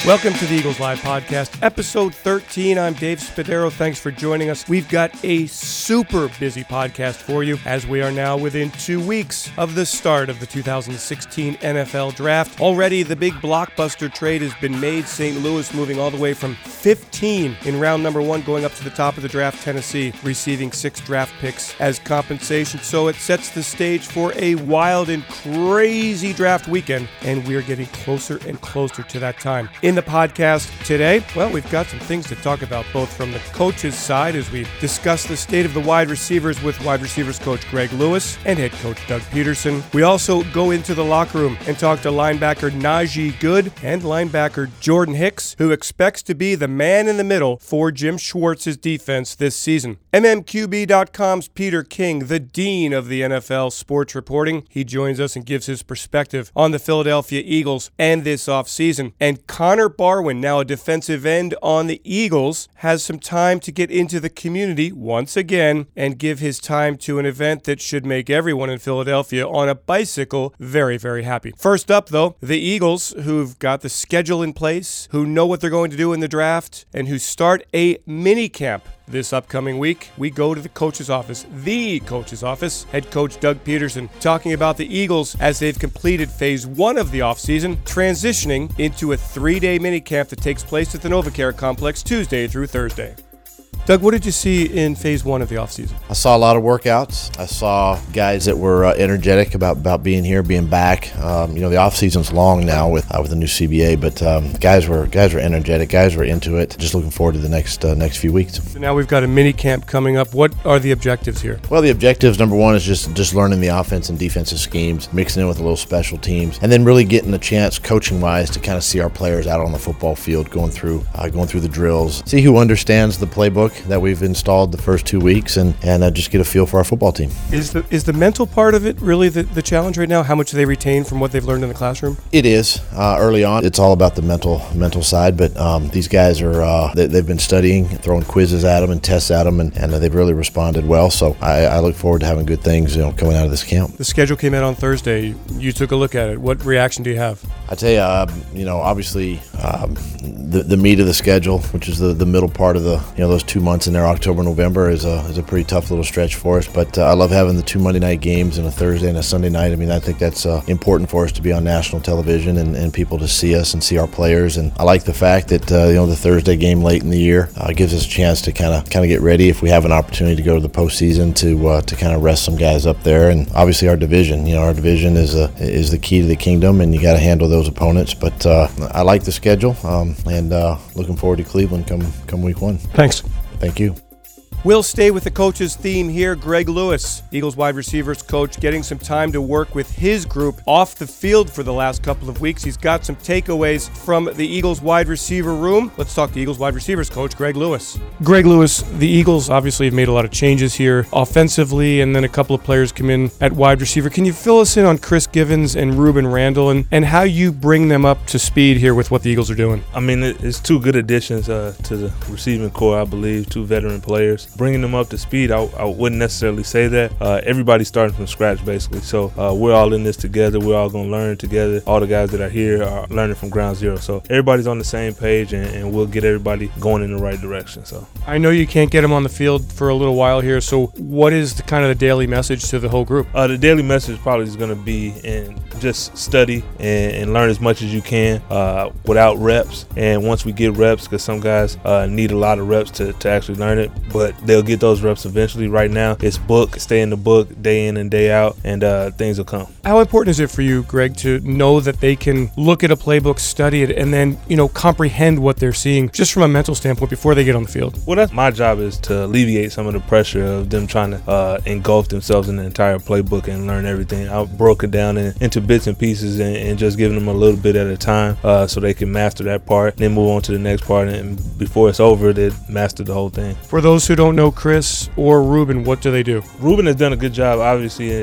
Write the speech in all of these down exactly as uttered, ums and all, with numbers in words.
Welcome to the Eagles Live Podcast, episode thirteen. I'm Dave Spadaro. Thanks for joining us. We've got a super busy podcast for you as we are now within two weeks of the start of the two thousand sixteen N F L Draft. Already, the big blockbuster trade has been made. Saint Louis moving all the way from fifteen in round number one, going up to the top of the draft. Tennessee receiving six draft picks as compensation. So it sets the stage for a wild and crazy draft weekend, and we're getting closer and closer to that time. In the podcast today, well, we've got some things to talk about, both from the coach's side as we discuss the state of the wide receivers with wide receivers coach Greg Lewis and head coach Doug Peterson. We also go into the locker room and talk to linebacker Najee Goode and linebacker Jordan Hicks, who expects to be the man in the middle for Jim Schwartz's defense this season. M M Q B dot com's Peter King, the dean of the N F L sports reporting, he joins us and gives his perspective on the Philadelphia Eagles and this offseason. And Connor Barwin, now a defensive end on the Eagles, has some time to get into the community once again and give his time to an event that should make everyone in Philadelphia on a bicycle very, very happy. First up, though, the Eagles, who've got the schedule in place, who know what they're going to do in the draft, and who start a mini camp this upcoming week. We go to the coach's office, the coach's office, head coach Doug Peterson, talking about the Eagles as they've completed phase one of the offseason, transitioning into a three-day minicamp that takes place at the NovaCare Complex Tuesday through Thursday. Doug, what did you see in phase one of the offseason? I saw a lot of workouts. I saw guys that were uh, energetic about, about being here, being back. Um, you know, the offseason's long now with uh, with the new C B A, but um, guys were guys were energetic. Guys were into it. Just looking forward to the next uh, next few weeks. So now we've got a mini camp coming up. What are the objectives here? Well, the objectives, number one, is just just learning the offense and defensive schemes, mixing in with a little special teams, and then really getting a chance, coaching-wise, to kind of see our players out on the football field, going through uh, going through the drills, see who understands the playbook that we've installed the first two weeks and, and uh, just get a feel for our football team. Is the is the mental part of it really the, the challenge right now? How much do they retain from what they've learned in the classroom? It is. Uh, early on, it's all about the mental mental side, but um, these guys are, uh, they, they've been studying, throwing quizzes at them and tests at them, and, and uh, they've really responded well. So I, I look forward to having good things, you know, coming out of this camp. The schedule came out on Thursday. You took a look at it. What reaction do you have? I tell you, uh, you know, obviously um, the, the meat of the schedule, which is the, the middle part of the, you know, those two months in there, October, November, is a is a pretty tough little stretch for us. But uh, I love having the two Monday night games and a Thursday and a Sunday night. I mean, I think that's uh, important for us to be on national television and, and people to see us and see our players. And I like the fact that uh, you know the Thursday game late in the year uh, gives us a chance to kind of kind of get ready if we have an opportunity to go to the postseason to uh, to kind of rest some guys up there. And obviously our division, you know, our division is a is the key to the kingdom, and you got to handle those opponents. But uh, I like the schedule, um, and uh, looking forward to Cleveland come come week one. Thanks. Thank you. We'll stay with the coach's theme here. Greg Lewis, Eagles wide receivers coach, getting some time to work with his group off the field for the last couple of weeks. He's got some takeaways from the Eagles wide receiver room. Let's talk to Eagles wide receivers coach Greg Lewis. Greg Lewis, the Eagles obviously have made a lot of changes here offensively, and then a couple of players come in at wide receiver. Can you fill us in on Chris Givens and Ruben Randall and, and how you bring them up to speed here with what the Eagles are doing? I mean, it's two good additions uh, to the receiving core, I believe, two veteran players. Bringing them up to speed, I, I wouldn't necessarily say that. Uh, everybody's starting from scratch, basically. So uh, we're all in this together. We're all going to learn together. All the guys that are here are learning from ground zero. So everybody's on the same page, and, and we'll get everybody going in the right direction. So I know you can't get them on the field for a little while here. So what is the kind of the daily message to the whole group? Uh, the daily message probably is going to be in just study and, and learn as much as you can uh, without reps. And once we get reps, because some guys uh, need a lot of reps to, to actually learn it, but they'll get those reps eventually. Right now, it's book, stay in the book day in and day out, and uh, things will come. How important is it for you, Greg, to know that they can look at a playbook, study it, and then, you know, comprehend what they're seeing just from a mental standpoint before they get on the field? Well, that's my job, is to alleviate some of the pressure of them trying to uh, engulf themselves in the entire playbook and learn everything. I broke it down in, into bits and pieces and, and just giving them a little bit at a time uh, so they can master that part, then move on to the next part, and before it's over, they master the whole thing. For those who don't know Chris or Ruben, what do they do? Ruben has done a good job, obviously,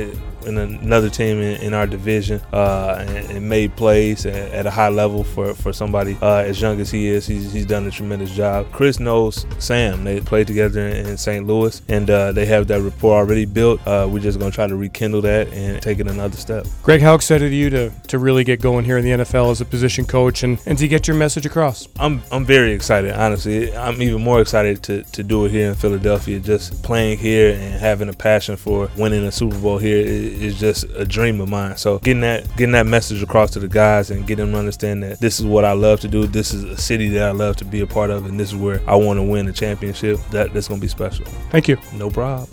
in another team in, in our division uh, and, and made plays at, at a high level for, for somebody uh, as young as he is. He's, he's done a tremendous job. Chris knows Sam. They played together in, in Saint Louis, and uh, they have that rapport already built. Uh, we're just going to try to rekindle that and take it another step. Greg, how excited are you to, to really get going here in the N F L as a position coach and, and to get your message across? I'm I'm very excited, honestly. I'm even more excited to, to do it here in Philadelphia. Just playing here and having a passion for winning a Super Bowl here is, is just a dream of mine. So getting that getting that message across to the guys and getting them to understand that this is what I love to do. This is a city that I love to be a part of, and this is where I want to win a championship. That that's going to be special. Thank you. No problem.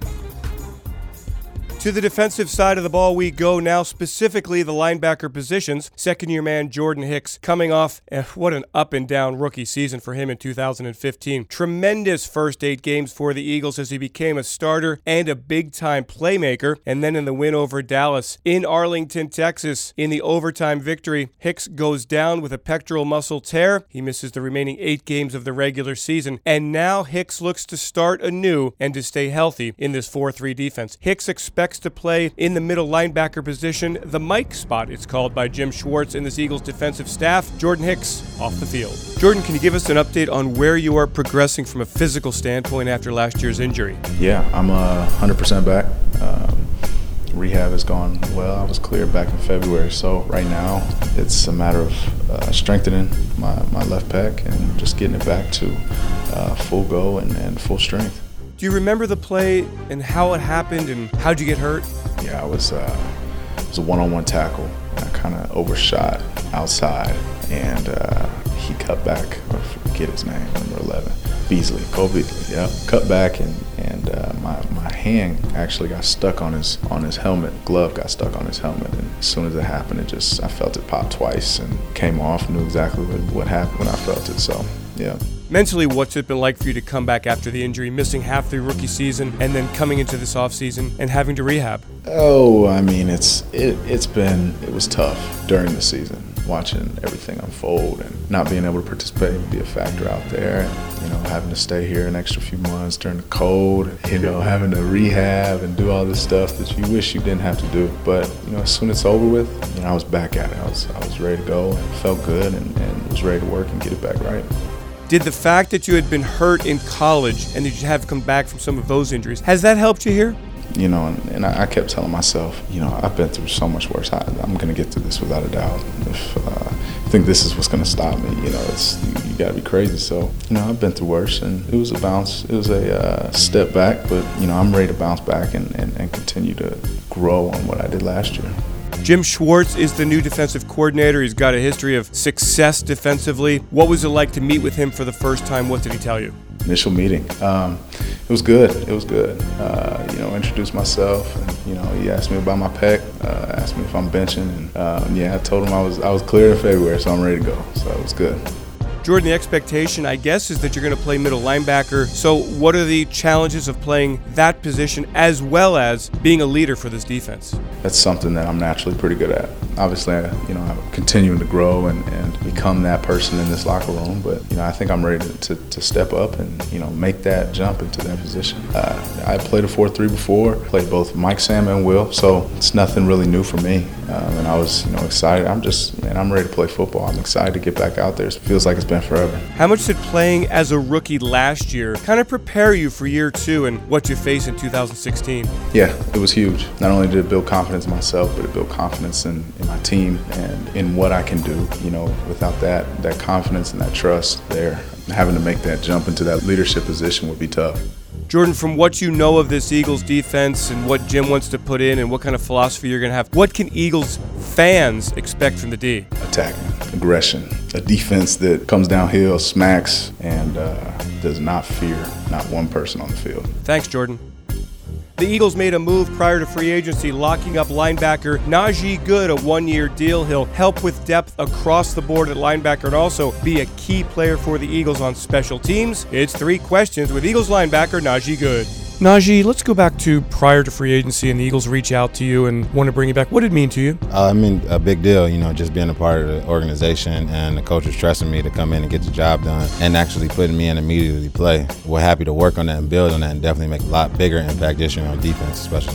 To the defensive side of the ball we go now, specifically the linebacker positions. Second-year man Jordan Hicks coming off, eh, what an up-and-down rookie season for him in two thousand fifteen. Tremendous first eight games for the Eagles as he became a starter and a big-time playmaker. And then in the win over Dallas in Arlington, Texas, in the overtime victory, Hicks goes down with a pectoral muscle tear. He misses the remaining eight games of the regular season. And now Hicks looks to start anew and to stay healthy in this four three defense. Hicks expects to play in the middle linebacker position, the Mike spot, it's called by Jim Schwartz in this Eagles defensive staff. Jordan Hicks off the field. Jordan, can you give us an update on where you are progressing from a physical standpoint after last year's injury? Yeah, I'm uh, one hundred percent back. Um, rehab has gone well. I was cleared back in February, so right now it's a matter of uh, strengthening my, my left pec and just getting it back to uh, full go and, and full strength. Do you remember the play and how it happened and how'd you get hurt? Yeah, I was, uh, it was a one-on-one tackle. I kind of overshot outside, and uh, he cut back. I forget his name, number eleven. Beasley, Cole Beasley. Yeah, cut back, and and uh, my my hand actually got stuck on his on his helmet. Glove got stuck on his helmet, and as soon as it happened, it just I felt it pop twice and came off. Knew exactly what, what happened when I felt it. So, yeah. Mentally, what's it been like for you to come back after the injury, missing half the rookie season, and then coming into this offseason and having to rehab? Oh, I mean, it's it, it's been it was tough during the season, watching everything unfold and not being able to participate and be a factor out there, and you know, having to stay here an extra few months during the cold, you know, having to rehab and do all this stuff that you wish you didn't have to do. But you know, as soon as it's over with, you know, I was back at it. I was I was ready to go and felt good and, and was ready to work and get it back right. Did the fact that you had been hurt in college and that you have come back from some of those injuries, has that helped you here? You know, and, and I, I kept telling myself, you know, I've been through so much worse. I, I'm going to get through this without a doubt. If uh, you think this is what's going to stop me, you know, it's you, you got to be crazy. So, you know, I've been through worse, and it was a bounce. It was a uh, step back, but, you know, I'm ready to bounce back and, and, and continue to grow on what I did last year. Jim Schwartz is the new defensive coordinator. He's got a history of success defensively. What was it like to meet with him for the first time? What did he tell you? Initial meeting. Um, it was good. It was good. Uh, you know, introduced myself, and you know, he asked me about my pec, uh, asked me if I'm benching, and uh, yeah, I told him I was I was clear in February, so I'm ready to go. So it was good. Jordan, the expectation, I guess, is that you're going to play middle linebacker. So what are the challenges of playing that position as well as being a leader for this defense? That's something that I'm naturally pretty good at. Obviously, I, you know, I'm continuing to grow and, and become that person in this locker room. But, you know, I think I'm ready to, to, to step up and, you know, make that jump into that position. Uh, I played a four three before, played both Mike, Sam, and Will. So it's nothing really new for me. Um, and I was, you know, excited. I'm just, man, I'm ready to play football. I'm excited to get back out there. It feels like it's been forever. How much did playing as a rookie last year kind of prepare you for year two and what you face in two thousand sixteen? Yeah, it was huge. Not only did it build confidence in myself, but it built confidence in, in my team and in what I can do. You know, without that, that confidence and that trust there, having to make that jump into that leadership position would be tough. Jordan, from what you know of this Eagles defense and what Jim wants to put in and what kind of philosophy you're going to have, what can Eagles fans expect from the D? Attacking, aggression, a defense that comes downhill, smacks, and uh, does not fear not one person on the field. Thanks, Jordan. The Eagles made a move prior to free agency, locking up linebacker Najee Good, a one-year deal. He'll help with depth across the board at linebacker and also be a key player for the Eagles on special teams. It's three questions with Eagles linebacker Najee Good. Najee, let's go back to prior to free agency and the Eagles reach out to you and want to bring you back. What did it mean to you? Uh, I mean, a big deal, you know, just being a part of the organization and the coaches trusting me to come in and get the job done and actually putting me in immediately play. We're happy to work on that and build on that and definitely make a lot bigger impact this year on defense, especially.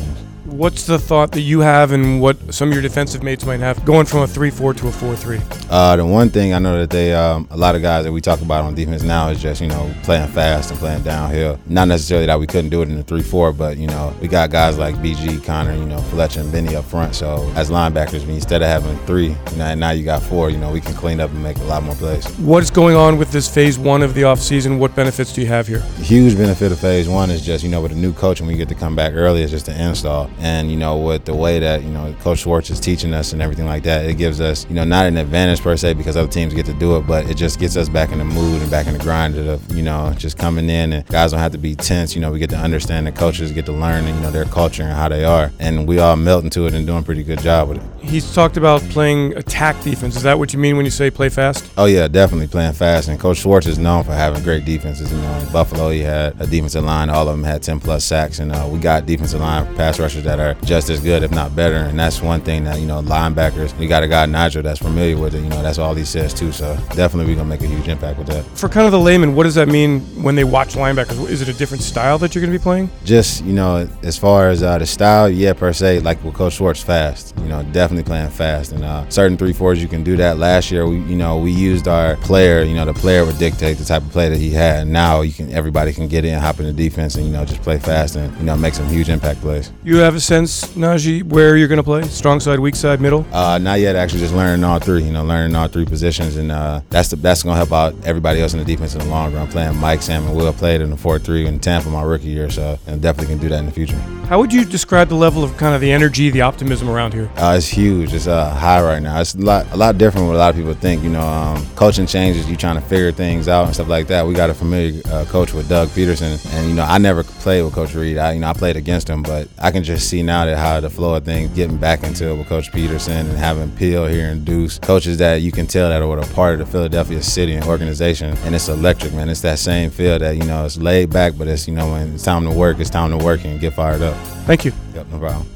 What's the thought that you have and what some of your defensive mates might have going from a three four to a four three? Uh, the one thing I know that they, um, a lot of guys that we talk about on defense now is just, you know, playing fast and playing downhill. Not necessarily that we couldn't do it in the three four, but, you know, we got guys like B G, Connor, you know, Fletcher and Benny up front. So as linebackers, I mean, instead of having three, you know, and now you got four, you know, we can clean up and make a lot more plays. What is going on with this phase one of the offseason? What benefits do you have here? The huge benefit of phase one is just, you know, with a new coach and we get to come back early, it's just an install. And, you know, with the way that, you know, Coach Schwartz is teaching us and everything like that, it gives us, you know, not an advantage per se because other teams get to do it, but it just gets us back in the mood and back in the grind of, you know, just coming in and guys don't have to be tense. You know, we get to understand the coaches, get to learn, you know, their culture and how they are. And we all melt into it and doing a pretty good job with it. He's talked about playing attack defense. Is that what you mean when you say play fast? Oh, yeah, definitely playing fast. And Coach Schwartz is known for having great defenses. You know, in Buffalo, he had a defensive line. All of them had ten plus sacks. And uh, we got defensive line pass rushers that are just as good, if not better. And that's one thing that, you know, linebackers, we got a guy, Nigel, that's familiar with it. You know, that's all he says, too. So definitely we're going to make a huge impact with that. For kind of the layman, what does that mean when they watch linebackers? Is it a different style that you're going to be playing? Just, you know, as far as uh, the style, yeah, per se, like with Coach Schwartz, fast. You know, definitely playing fast. And uh, certain three fours, you can do that. Last year, we, you know, we used our player. You know, the player would dictate the type of play that he had. And now you can, everybody can get in, hop in the defense, and you know, just play fast and you know, make some huge impact plays. You have a sense, Najee, where you're going to play? Strong side, weak side, middle? Uh, not yet. Actually, just learning all three. You know, learning all three positions, and uh, that's the, that's going to help out everybody else in the defense in the long run. Playing Mike, Sam, and Will played in the four three in Tampa my rookie year, so and definitely can do that in the future. How would you describe the level of kind of the energy, the optimism around here? Uh, it's huge. It's uh, high right now. It's a lot, a lot different than what a lot of people think. You know, um, coaching changes. You trying to figure things out and stuff like that. We got a familiar uh, coach with Doug Peterson, and you know, I never played with Coach Reed. I, you know, I played against him, but I can just see now that how the flow of things, getting back into it with Coach Peterson and having Peel here and Deuce, coaches that you can tell that are a part of the Philadelphia city and organization, and it's electric, man. It's that same feel that, you know, it's laid back, but it's, you know, when it's time to work, it's time to work and get fired up. Thank you. Yep, no problem.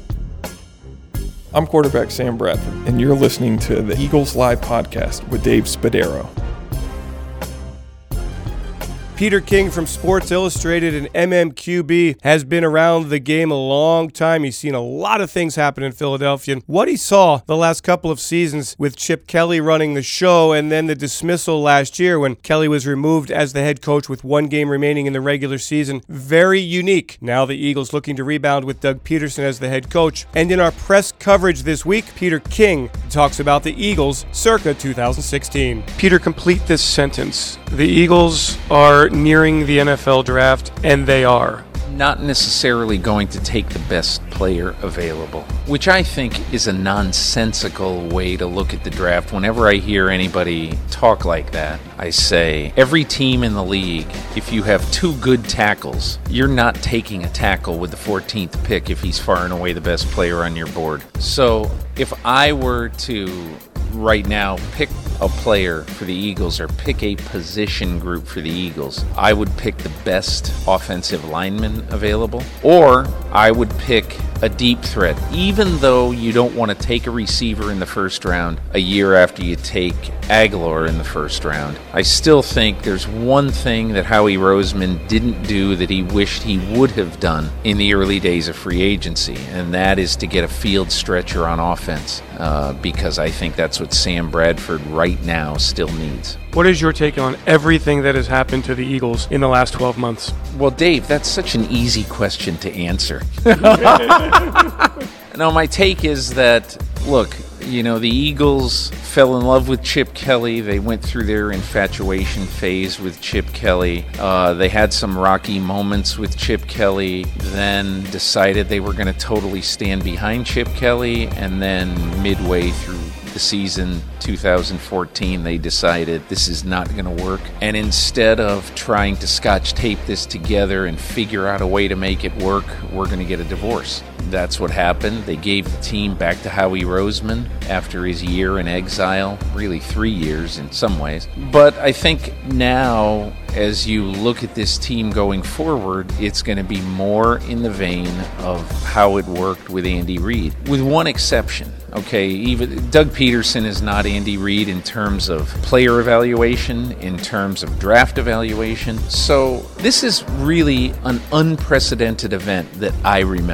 I'm quarterback Sam Bradford, and you're listening to the Eagles Live Podcast with Dave Spadaro. Peter King from Sports Illustrated and M M Q B has been around the game a long time. He's seen a lot of things happen in Philadelphia. And what he saw the last couple of seasons with Chip Kelly running the show and then the dismissal last year when Kelly was removed as the head coach with one game remaining in the regular season, very unique. Now the Eagles looking to rebound with Doug Peterson as the head coach. And in our press coverage this week, Peter King talks about the Eagles circa two thousand sixteen. Peter, complete this sentence. The Eagles are nearing the N F L draft, and they are not necessarily going to take the best player available, which I think is a nonsensical way to look at the draft. Whenever I hear anybody talk like that, I say every team in the league, if you have two good tackles, you're not taking a tackle with the fourteenth pick if he's far and away the best player on your board. So if I were to right now pick a player for the Eagles or pick a position group for the Eagles, I would pick the best offensive lineman available, or I would pick a deep threat. Even though you don't want to take a receiver in the first round a year after you take Aguilar in the first round, I still think there's one thing that Howie Roseman didn't do that he wished he would have done in the early days of free agency, and that is to get a field stretcher on offense, uh, because I think that's what Sam Bradford right now still needs. What is your take on everything that has happened to the Eagles in the last twelve months? Well, Dave, that's such an easy question to answer. No, my take is that, look, you know, the Eagles fell in love with Chip Kelly. They went through their infatuation phase with Chip Kelly. Uh, they had some rocky moments with Chip Kelly, then decided they were going to totally stand behind Chip Kelly, and then midway through the season two thousand fourteen, they decided this is not going to work. And instead of trying to scotch tape this together and figure out a way to make it work, we're going to get a divorce. That's what happened. They gave the team back to Howie Roseman after his year in exile, really three years in some ways. But I think now, as you look at this team going forward, it's going to be more in the vein of how it worked with Andy Reid, with one exception. Okay, even Doug Peterson is not Andy Reid in terms of player evaluation, in terms of draft evaluation. So this is really an unprecedented event that I remember.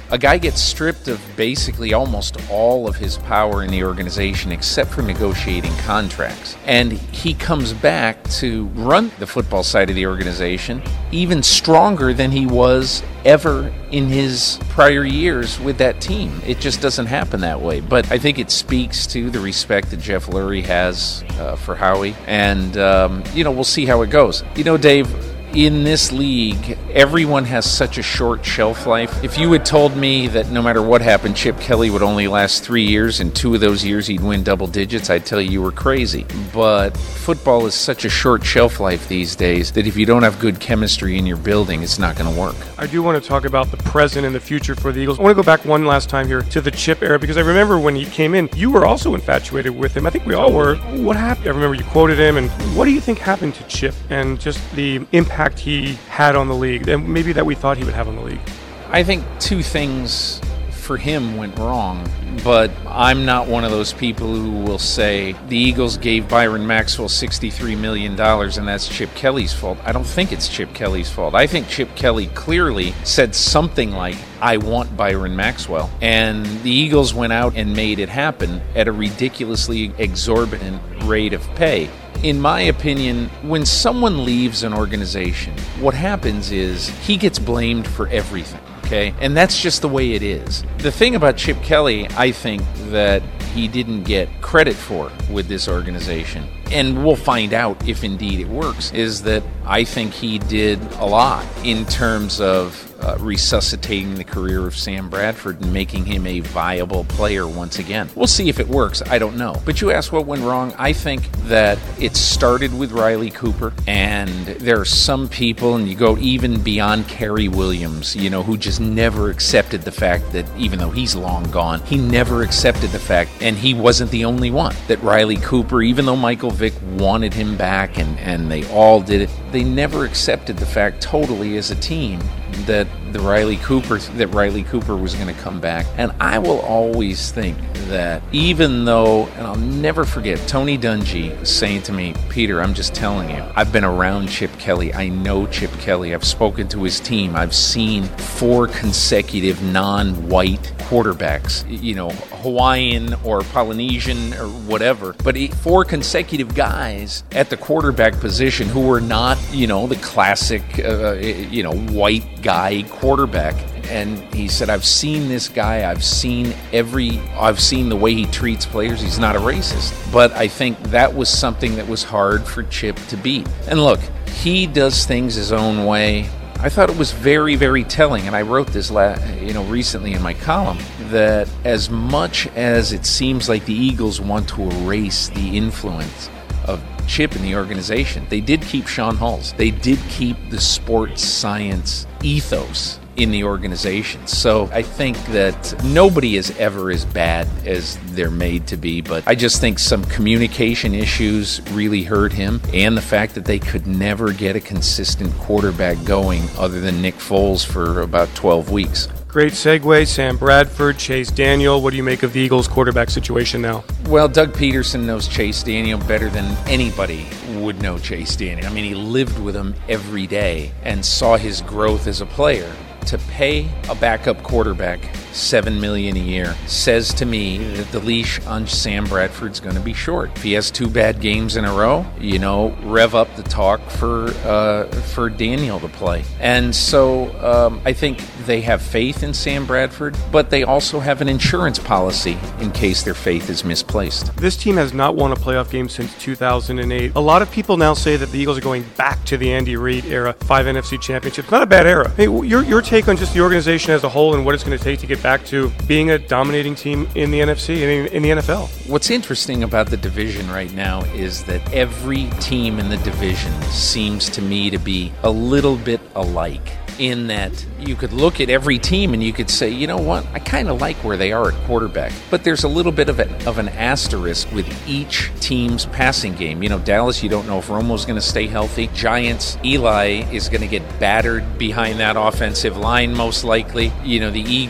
A guy gets stripped of basically almost all of his power in the organization except for negotiating contracts. And he comes back to run the football side of the organization even stronger than he was ever in his prior years with that team. It just doesn't happen that way. But I think it speaks to the respect that Jeff Lurie has uh, for Howie. And, um, you know, we'll see how it goes. You know, Dave, in this league, everyone has such a short shelf life. If you had told me that no matter what happened, Chip Kelly would only last three years, and two of those years he'd win double digits, I'd tell you you were crazy. But football is such a short shelf life these days that if you don't have good chemistry in your building, it's not going to work. I do want to talk about the present and the future for the Eagles. I want to go back one last time here to the Chip era, because I remember when he came in, you were also infatuated with him. I think we all were. What happened? I remember you quoted him, and what do you think happened to Chip and just the impact he had on the league, and maybe that we thought he would have on the league? I think two things for him went wrong, but I'm not one of those people who will say the Eagles gave Byron Maxwell sixty-three million dollars and that's Chip Kelly's fault. I don't think it's Chip Kelly's fault. I think Chip Kelly clearly said something like, I want Byron Maxwell. And the Eagles went out and made it happen at a ridiculously exorbitant rate of pay. In my opinion, when someone leaves an organization, what happens is he gets blamed for everything, okay? And that's just the way it is. The thing about Chip Kelly, I think, that he didn't get credit for with this organization, and we'll find out if indeed it works, is that I think he did a lot in terms of uh, resuscitating the career of Sam Bradford and making him a viable player once again. We'll see if it works. I don't know. But you asked what went wrong. I think that it started with Riley Cooper, and there are some people, and you go even beyond Kerry Williams, you know, who just never accepted the fact that even though he's long gone, he never accepted the fact, and he wasn't the only one, that Riley Cooper, even though Michael Vick wanted him back and, and they all did it, they never accepted the fact totally as a team that the Riley Cooper that Riley Cooper was going to come back. And I will always think that even though, and I'll never forget Tony Dungy saying to me, Peter, I'm just telling you, I've been around Chip Kelly. I know Chip Kelly. I've spoken to his team. I've seen four consecutive non-white quarterbacks, you know, Hawaiian or Polynesian or whatever, but four consecutive guys at the quarterback position who were not, you know, the classic, uh, you know, white guy quarterback. And he said, I've seen this guy, I've seen every, I've seen the way he treats players. He's not a racist. But I think that was something that was hard for Chip to beat. And look, he does things his own way. I thought it was very, very telling, and I wrote this la- you know, recently in my column, that as much as it seems like the Eagles want to erase the influence of Chip in the organization, they did keep Sean Hulse. They did keep the sports science ethos in the organization. So I think that nobody is ever as bad as they're made to be, but I just think some communication issues really hurt him, and the fact that they could never get a consistent quarterback going other than Nick Foles for about twelve weeks. Great segue. Sam Bradford, Chase Daniel. What do you make of the Eagles quarterback situation now? Well, Doug Peterson knows Chase Daniel better than anybody would know Chase Daniel. I mean, he lived with him every day and saw his growth as a player. To pay a backup quarterback seven million dollars a year says to me that the leash on Sam Bradford's going to be short. If he has two bad games in a row, you know, rev up the talk for uh, for Daniel to play. And so um, I think they have faith in Sam Bradford, but they also have an insurance policy in case their faith is misplaced. This team has not won a playoff game since two thousand eight. A lot of people now say that the Eagles are going back to the Andy Reid era, five N F C championships. Not a bad era. Hey, your your take on just the organization as a whole and what it's going to take to get back to being a dominating team in the N F C and in, in the N F L. What's interesting about the division right now is that every team in the division seems to me to be a little bit alike, in that you could look at every team and you could say, you know what, I kind of like where they are at quarterback. But there's a little bit of, a, of an asterisk with each team's passing game. You know, Dallas, you don't know if Romo's going to stay healthy. Giants, Eli is going to get battered behind that offensive line most likely. You know, the Eagles, you're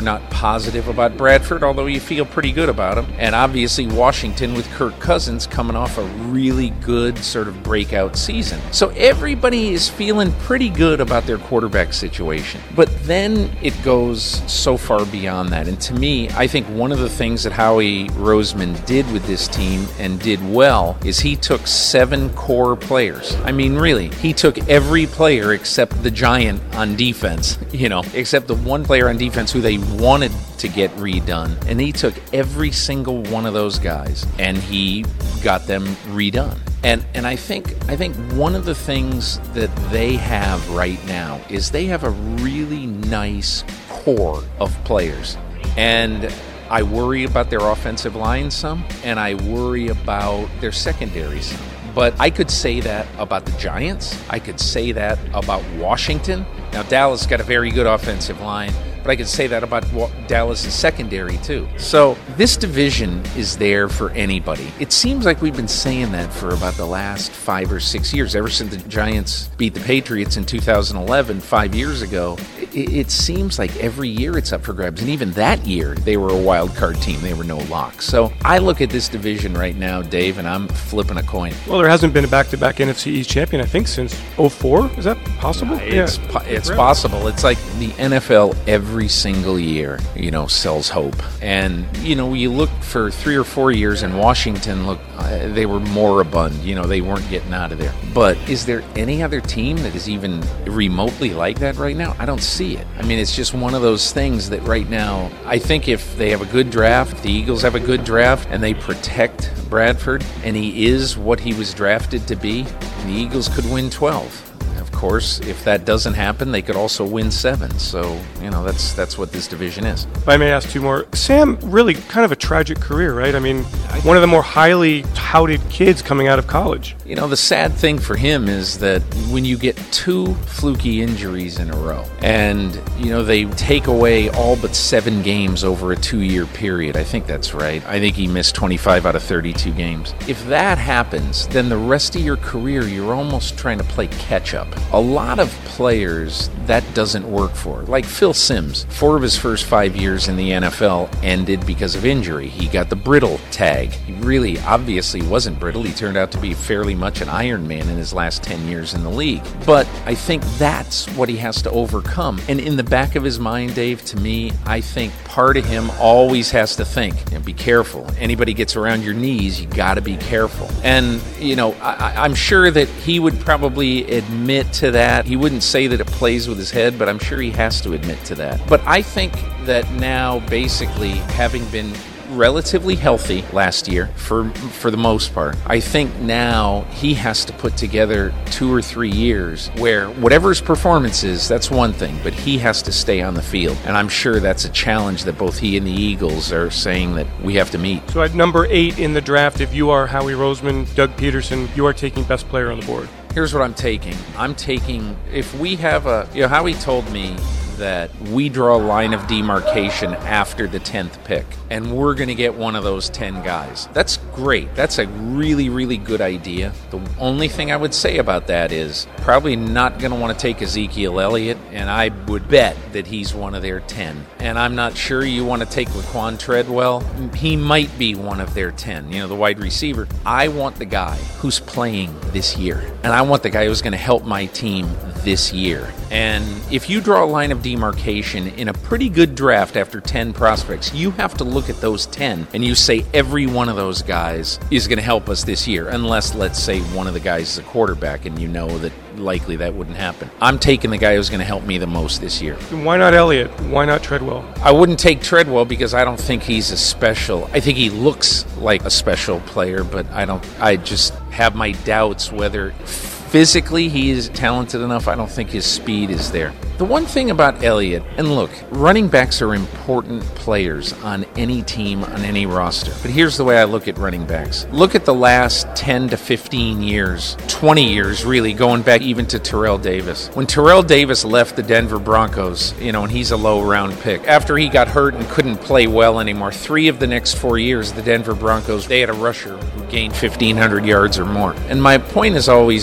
not positive about Bradford, although you feel pretty good about him. And obviously Washington with Kirk Cousins coming off a really good sort of breakout season. So everybody is feeling pretty good about their quarterback situation. But then it goes so far beyond that. And to me, I think one of the things that Howie Roseman did with this team and did well is he took seven core players. I mean, really, he took every player except the giant on defense, you know, except the one player on defense who they wanted to get redone. And he took every single one of those guys and he got them redone. And and I think I think one of the things that they have right now is they have a really nice core of players. And I worry about their offensive line some, and I worry about their secondary some. But I could say that about the Giants. I could say that about Washington. Now, Dallas got a very good offensive line, but I could say that about Dallas' secondary, too. So this division is there for anybody. It seems like we've been saying that for about the last five or six years, ever since the Giants beat the Patriots in two thousand eleven, five years ago. It, it seems like every year it's up for grabs. And even that year, they were a wild card team. They were no lock. So I look at this division right now, Dave, and I'm flipping a coin. Well, there hasn't been a back-to-back N F C East champion, I think, since oh four. Is that possible? Uh, it's yeah. po- it's possible. It's like the N F L every single year, you know, sells hope. And, you know, you look for three or four years in Washington, look, uh, they were moribund. You know, they weren't getting out of there. But is there any other team that is even remotely like that right now? I don't see it. I mean, it's just one of those things that right now, I think if they have a good draft, if the Eagles have a good draft, and they protect Bradford, and he is what he was drafted to be, the Eagles could win twelve. Of course, if that doesn't happen, they could also win seven. So, you know, that's that's what this division is. If I may ask two more. Sam, really kind of a tragic career, right? I mean, one of the more highly touted kids coming out of college. You know, the sad thing for him is that when you get two fluky injuries in a row and, you know, they take away all but seven games over a two-year period. I think that's right. I think he missed twenty-five out of thirty-two games. If that happens, then the rest of your career, you're almost trying to play catch-up. A lot of players that doesn't work for. Like Phil Simms, four of his first five years in the N F L ended because of injury. He got the brittle tag. He really obviously wasn't brittle. He turned out to be fairly much an Iron Man in his last ten years in the league. But I think that's what he has to overcome. And in the back of his mind, Dave, to me, I think part of him always has to think, you know, be careful. Anybody gets around your knees, you got to be careful. And, you know, I, I'm sure that he would probably admit to that. He wouldn't say that it plays with his head, but I'm sure he has to admit to that. But I think that now, basically, having been relatively healthy last year for for the most part, I think now he has to put together two or three years where whatever his performance is, that's one thing, but he has to stay on the field. And I'm sure that's a challenge that both he and the Eagles are saying that we have to meet. So at number eight in the draft, if you are Howie Roseman, Doug Peterson, you are taking best player on the board. Here's what I'm taking. I'm taking, if we have a, you know, Howie told me that we draw a line of demarcation after the tenth pick, and we're going to get one of those ten guys. That's great. That's a really, really good idea. The only thing I would say about that is probably not going to want to take Ezekiel Elliott, and I would bet that he's one of their ten. And I'm not sure you want to take Laquan Treadwell. He might be one of their ten, you know, the wide receiver. I want the guy who's playing this year, and I want the guy who's going to help my team this year. And if you draw a line of demarcation in a pretty good draft after ten prospects, you have to look at those ten and you say every one of those guys is going to help us this year, unless, let's say, one of the guys is a quarterback and you know that likely that wouldn't happen. I'm taking the guy who's going to help me the most this year. Why not Elliott? Why not Treadwell? I wouldn't take Treadwell because I don't think he's a special. I think he looks like a special player, but I don't. I just have my doubts whether physically he is talented enough. I don't think his speed is there. The one thing about Elliott, and look, running backs are important players on any team, on any roster. But here's the way I look at running backs. Look at the last ten to fifteen years, twenty years really, going back even to Terrell Davis. When Terrell Davis left the Denver Broncos, you know, and he's a low round pick, after he got hurt and couldn't play well anymore, three of the next four years, the Denver Broncos, they had a rusher who gained fifteen hundred yards or more. And my point has always been that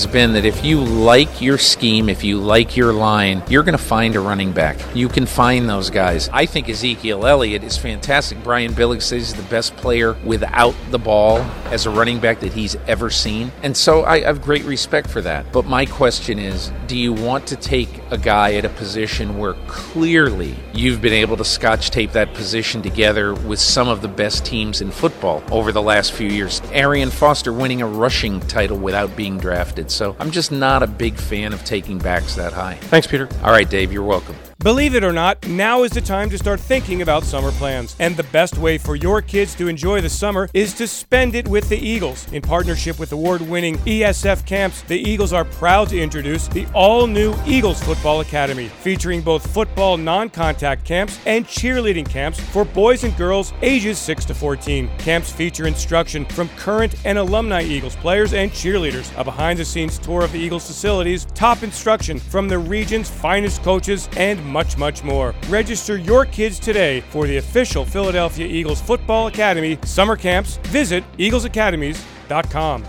that if you like your scheme, if you like your line, you're going to find a running back. You can find those guys. I think Ezekiel Elliott is fantastic. Brian Billick says he's the best player without the ball as a running back that he's ever seen. And so I have great respect for that. But my question is, do you want to take a guy at a position where clearly you've been able to scotch tape that position together with some of the best teams in football over the last few years? Arian Foster winning a rushing title without being drafted. So I'm just not a big fan of taking backs that high. Thanks, Peter. All right, Dave, you're welcome. Believe it or not, now is the time to start thinking about summer plans. And the best way for your kids to enjoy the summer is to spend it with the Eagles. In partnership with award-winning E S F Camps, the Eagles are proud to introduce the all-new Eagles Football Academy, featuring both football non-contact camps and cheerleading camps for boys and girls ages six to fourteen. Camps feature instruction from current and alumni Eagles players and cheerleaders, a behind-the-scenes tour of the Eagles facilities, top instruction from the region's finest coaches, and much, much more. Register your kids today for the official Philadelphia Eagles Football Academy summer camps. Visit eagles academies dot com.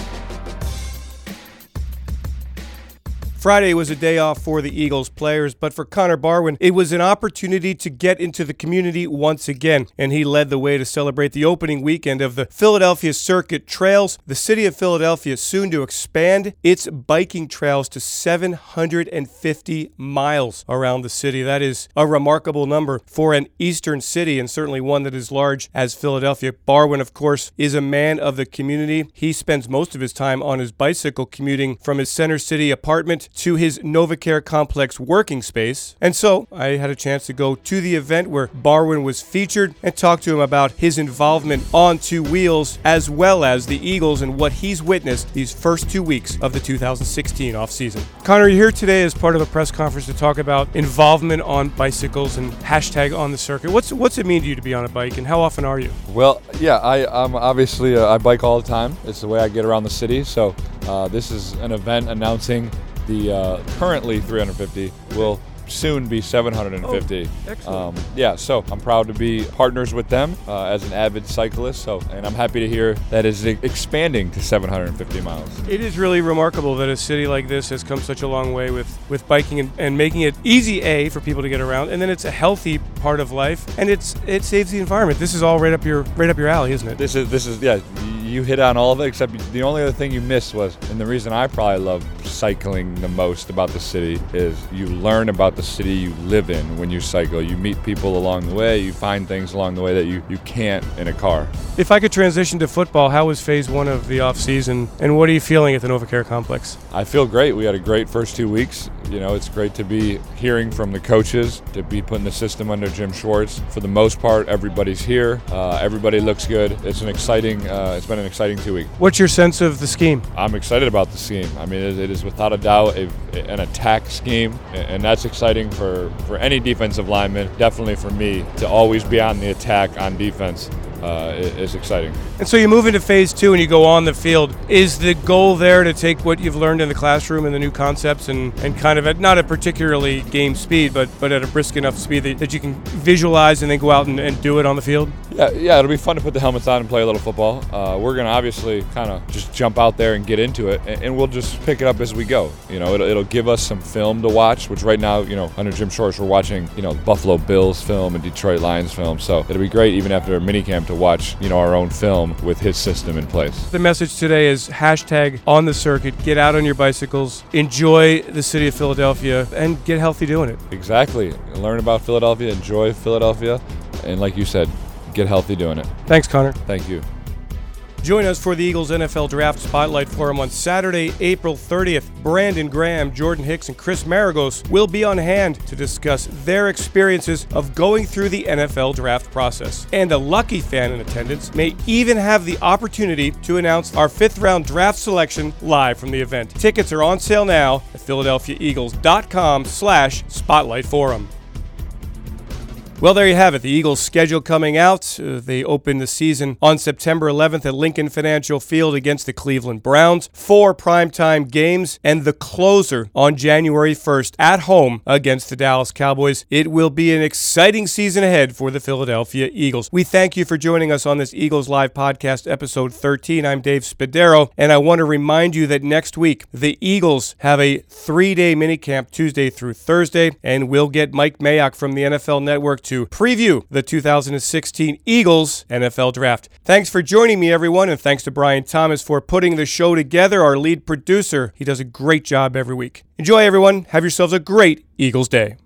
Friday was a day off for the Eagles players, but for Connor Barwin, it was an opportunity to get into the community once again, and he led the way to celebrate the opening weekend of the Philadelphia Circuit Trails. The city of Philadelphia is soon to expand its biking trails to seven hundred fifty miles around the city. That is a remarkable number for an eastern city, and certainly one that is large as Philadelphia. Barwin, of course, is a man of the community. He spends most of his time on his bicycle commuting from his Center City apartment to his NovaCare complex working space. And so I had a chance to go to the event where Barwin was featured and talk to him about his involvement on two wheels, as well as the Eagles and what he's witnessed these first two weeks of the two thousand sixteen offseason. Connor, you're here today as part of a press conference to talk about involvement on bicycles and hashtag on the circuit. What's what's it mean to you to be on a bike, and how often are you? Well, yeah, I, I'm obviously, uh, I bike all the time. It's the way I get around the city. So uh, this is an event announcing the uh, currently three hundred fifty will soon be seven hundred fifty. Oh, excellent. Um, yeah, so I'm proud to be partners with them uh, as an avid cyclist. So, and I'm happy to hear that is expanding to seven hundred fifty miles. It is really remarkable that a city like this has come such a long way with, with biking and, and making it easy, A, for people to get around, and then it's a healthy part of life, and it's it saves the environment. This is all right up your right up your alley, isn't it? This is this is yeah. You hit on all of it, except the only other thing you missed was, and the reason I probably love cycling the most about the city is you learn about the city you live in when you cycle. You meet people along the way, you find things along the way that you, you can't in a car. If I could transition to football, how was phase one of the offseason, and what are you feeling at the NovaCare complex? I feel great. We had a great first two weeks. You know, it's great to be hearing from the coaches, to be putting the system under Jim Schwartz. For the most part, everybody's here. Uh, everybody looks good. It's an exciting, uh, it's been an exciting two weeks. What's your sense of the scheme? I'm excited about the scheme. I mean, it, it is without a doubt a, an attack scheme, and that's exciting for, for any defensive lineman. Definitely for me, to always be on the attack on defense. Uh, is exciting. And so you move into phase two and you go on the field. Is the goal there to take what you've learned in the classroom and the new concepts and, and kind of at not at particularly game speed, but, but at a brisk enough speed that, that you can visualize and then go out and, and do it on the field? Yeah, yeah, it'll be fun to put the helmets on and play a little football. Uh, we're going to obviously kind of just jump out there and get into it, and, and we'll just pick it up as we go. You know, it'll, it'll give us some film to watch, which right now, you know, under Jim Schwartz, we're watching, you know, Buffalo Bills film and Detroit Lions film. So it'll be great even after a minicamp to watch, you know, our own film with his system in place. The message today is hashtag on the circuit. Get out on your bicycles, enjoy the city of Philadelphia, and get healthy doing it. Exactly. Learn about Philadelphia, enjoy Philadelphia, and like you said, get healthy doing it. Thanks, Connor. Thank you. Join us for the Eagles N F L Draft Spotlight Forum on Saturday, April thirtieth. Brandon Graham, Jordan Hicks, and Chris Maragos will be on hand to discuss their experiences of going through the N F L draft process. And a lucky fan in attendance may even have the opportunity to announce our fifth round draft selection live from the event. Tickets are on sale now at philadelphia eagles dot com slash spotlight forum. Well, there you have it. The Eagles' schedule coming out. Uh, they open the season on September eleventh at Lincoln Financial Field against the Cleveland Browns. Four primetime games and the closer on January first at home against the Dallas Cowboys. It will be an exciting season ahead for the Philadelphia Eagles. We thank you for joining us on this Eagles Live Podcast, episode thirteen. I'm Dave Spadaro, and I want to remind you that next week, the Eagles have a three-day minicamp Tuesday through Thursday, and we'll get Mike Mayock from the N F L Network to preview the two thousand sixteen Eagles N F L Draft. Thanks for joining me, everyone, and thanks to Brian Thomas for putting the show together, our lead producer. He does a great job every week. Enjoy, everyone. Have yourselves a great Eagles Day.